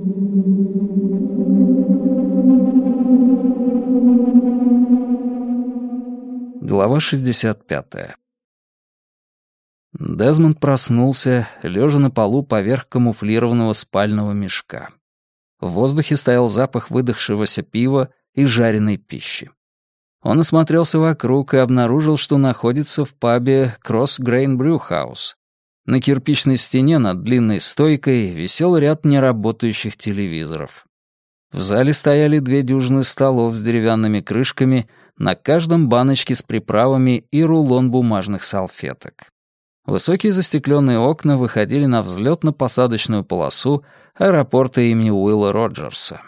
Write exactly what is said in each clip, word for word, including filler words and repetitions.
Глава шестьдесят пятая. Дезмонд проснулся, лежа на полу поверх камуфлированного спального мешка. В воздухе стоял запах выдохшегося пива и жареной пищи. Он осмотрелся вокруг и обнаружил, что находится в пабе Cross Grain Brew House. На кирпичной стене над длинной стойкой висел ряд неработающих телевизоров. В зале стояли две дюжины столов с деревянными крышками, на каждом баночке с приправами и рулон бумажных салфеток. Высокие застекленные окна выходили на взлетно-посадочную полосу аэропорта имени Уилла Роджерса.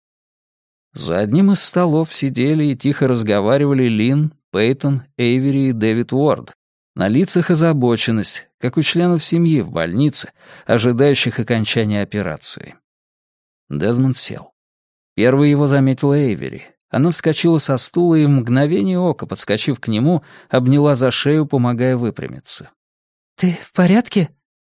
За одним из столов сидели и тихо разговаривали Лин, Пейтон, Эйвери и Дэвид Уорд. На лицах озабоченность, как у членов семьи в больнице, ожидающих окончания операции. Дезмонд сел. Первой его заметила Эйвери. Она вскочила со стула и в мгновение ока, подскочив к нему, обняла за шею, помогая выпрямиться. «Ты в порядке?»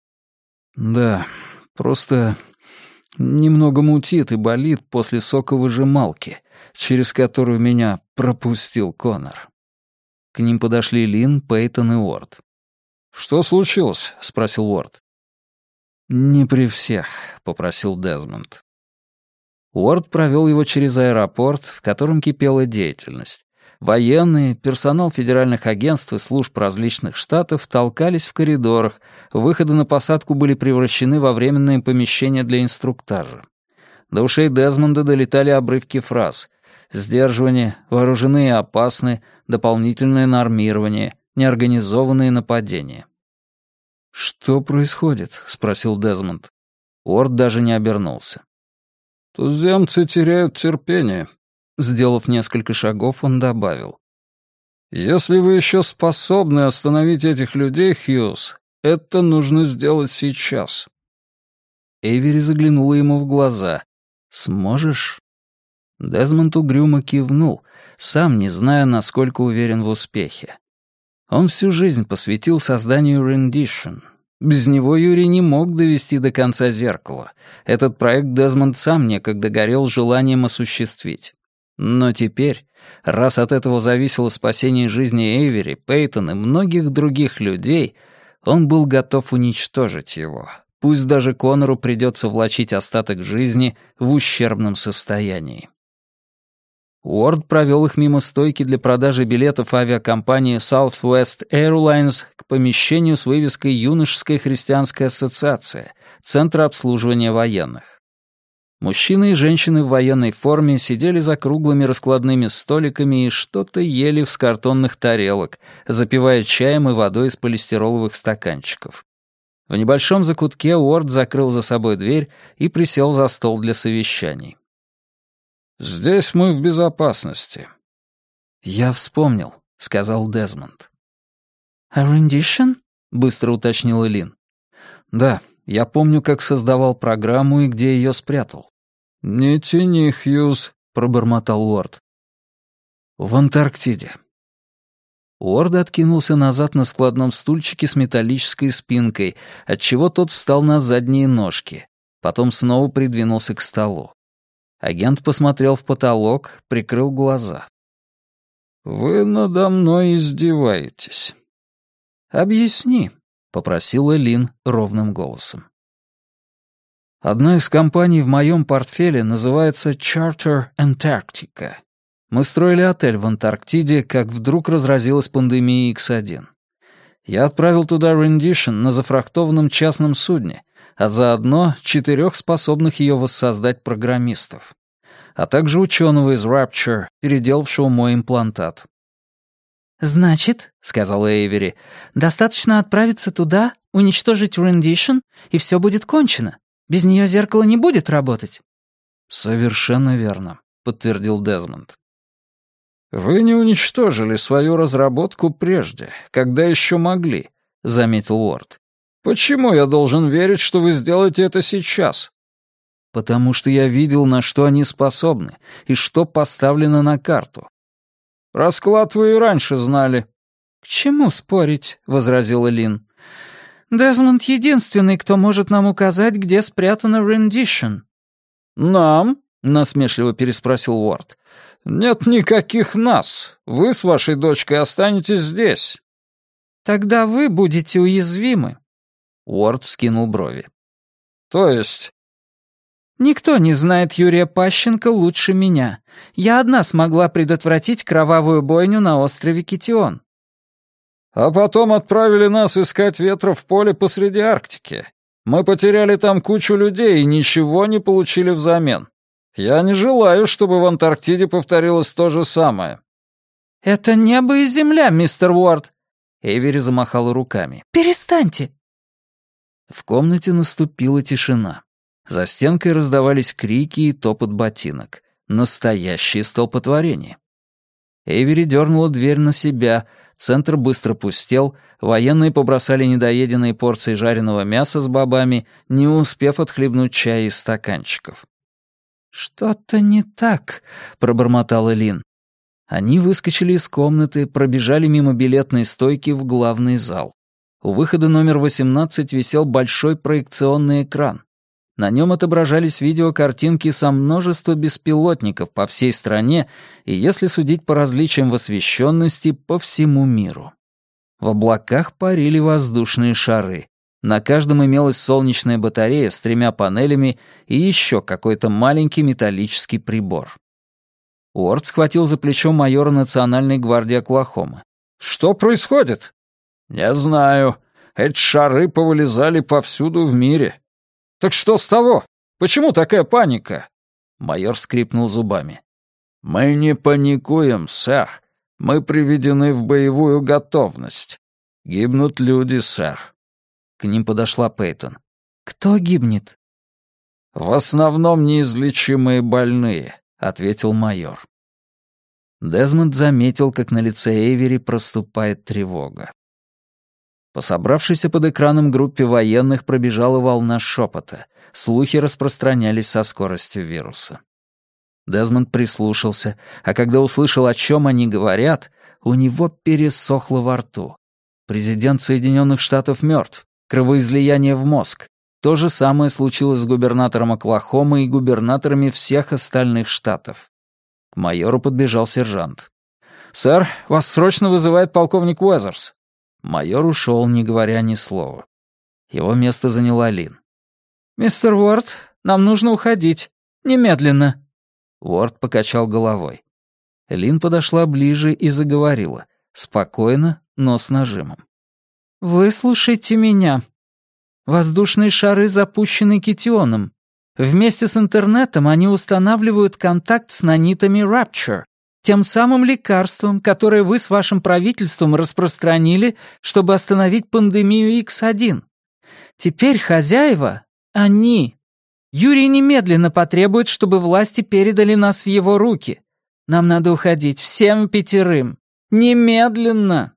«Да, просто немного мутит и болит после соковыжималки, через которую меня пропустил Коннор». К ним подошли Лин, Пейтон и Уорд. «Что случилось?» — спросил Уорд. «Не при всех», — попросил Дезмонд. Уорд провел его через аэропорт, в котором кипела деятельность. Военные, персонал федеральных агентств и служб различных штатов толкались в коридорах, выходы на посадку были превращены во временные помещения для инструктажа. До ушей Дезмонда долетали обрывки фраз: сдерживание, вооружены и опасны, дополнительное нормирование, неорганизованные нападения. «Что происходит?» — спросил Дезмонд. Уорд даже не обернулся. «Туземцы теряют терпение», — сделав несколько шагов, он добавил. «Если вы еще способны остановить этих людей, Хьюз, это нужно сделать сейчас». Эйвери заглянула ему в глаза. «Сможешь?» Дезмонд угрюмо кивнул, сам не зная, насколько уверен в успехе. Он всю жизнь посвятил созданию Rendition. Без него Юрий не мог довести до конца «Зеркало». Этот проект Дезмонд сам некогда горел желанием осуществить. Но теперь, раз от этого зависело спасение жизни Эйвери, Пейтон и многих других людей, он был готов уничтожить его. Пусть даже Коннору придется влачить остаток жизни в ущербном состоянии. Уорд провел их мимо стойки для продажи билетов авиакомпании Southwest Airlines к помещению с вывеской «Юношеская христианская ассоциация», Центр обслуживания военных. Мужчины и женщины в военной форме сидели за круглыми раскладными столиками и что-то ели с картонных тарелок, запивая чаем и водой из полистироловых стаканчиков. В небольшом закутке Уорд закрыл за собой дверь и присел за стол для совещаний. «Здесь мы в безопасности». «Я вспомнил», — сказал Дезмонд. «А Rendition?» — быстро уточнила Лин. «Да, я помню, как создавал программу и где ее спрятал». «Не тяни, Хьюз», — пробормотал Уорд. «В Антарктиде». Уорд откинулся назад на складном стульчике с металлической спинкой, отчего тот встал на задние ножки, потом снова придвинулся к столу. Агент посмотрел в потолок, прикрыл глаза. «Вы надо мной издеваетесь». «Объясни», — попросила Лин ровным голосом. «Одна из компаний в моем портфеле называется Charter Antarctica. Мы строили отель в Антарктиде, как вдруг разразилась пандемия икс один. Я отправил туда Rendition на зафрахтованном частном судне, а заодно четырех способных ее воссоздать программистов, а также ученого из Rapture, переделавшего мой имплантат». «Значит, — сказала Эйвери, — достаточно отправиться туда, уничтожить Rendition, и все будет кончено. Без нее зеркало не будет работать». «Совершенно верно», — подтвердил Дезмонд. «Вы не уничтожили свою разработку прежде, когда еще могли», — заметил Уорд. «Почему я должен верить, что вы сделаете это сейчас?» «Потому что я видел, на что они способны, и что поставлено на карту». «Расклад вы и раньше знали». «К чему спорить?» — возразила Лин. «Дезмонд единственный, кто может нам указать, где спрятана Rendition». «Нам?» — насмешливо переспросил Уорд. «Нет никаких нас. Вы с вашей дочкой останетесь здесь». «Тогда вы будете уязвимы». Уорд вскинул брови. «То есть?» «Никто не знает Юрия Пащенко лучше меня. Я одна смогла предотвратить кровавую бойню на острове Китион». «А потом отправили нас искать ветра в поле посреди Арктики. Мы потеряли там кучу людей и ничего не получили взамен. Я не желаю, чтобы в Антарктиде повторилось то же самое». «Это небо и земля, мистер Уорд». Эйвери замахала руками. «Перестаньте!» В комнате наступила тишина. За стенкой раздавались крики и топот ботинок. Настоящее столпотворение. Эйвери дернула дверь на себя, центр быстро пустел, военные побросали недоеденные порции жареного мяса с бобами, не успев отхлебнуть чая из стаканчиков. «Что-то не так», — пробормотала Лин. Они выскочили из комнаты, пробежали мимо билетной стойки в главный зал. У выхода номер восемнадцать висел большой проекционный экран. На нем отображались видеокартинки со множества беспилотников по всей стране и, если судить по различиям в освещенности, по всему миру. В облаках парили воздушные шары. На каждом имелась солнечная батарея с тремя панелями и еще какой-то маленький металлический прибор. Уорд схватил за плечо майора Национальной гвардии Оклахомы. «Что происходит?» «Не знаю. Эти шары повылезали повсюду в мире». «Так что с того? Почему такая паника?» Майор скрипнул зубами. «Мы не паникуем, сэр. Мы приведены в боевую готовность. Гибнут люди, сэр». К ним подошла Пейтон. «Кто гибнет?» «В основном неизлечимые больные», — ответил майор. Дезмонд заметил, как на лице Эйвери проступает тревога. По собравшейся под экраном группе военных пробежала волна шепота. Слухи распространялись со скоростью вируса. Дезмонд прислушался, а когда услышал, о чем они говорят, у него пересохло во рту. Президент Соединенных Штатов мертв, кровоизлияние в мозг. То же самое случилось с губернатором Оклахомы и губернаторами всех остальных штатов. К майору подбежал сержант. «Сэр, вас срочно вызывает полковник Уэзерс». Майор ушел, не говоря ни слова. Его место заняла Лин. «Мистер Уорд, нам нужно уходить. Немедленно». Уорд покачал головой. Лин подошла ближе и заговорила. Спокойно, но с нажимом. «Выслушайте меня. Воздушные шары запущены Китионом. Вместе с интернетом они устанавливают контакт с нанитами Rapture, тем самым лекарством, которое вы с вашим правительством распространили, чтобы остановить пандемию икс один. Теперь хозяева — они. Юрий немедленно потребует, чтобы власти передали нас в его руки. Нам надо уходить всем пятерым. Немедленно!»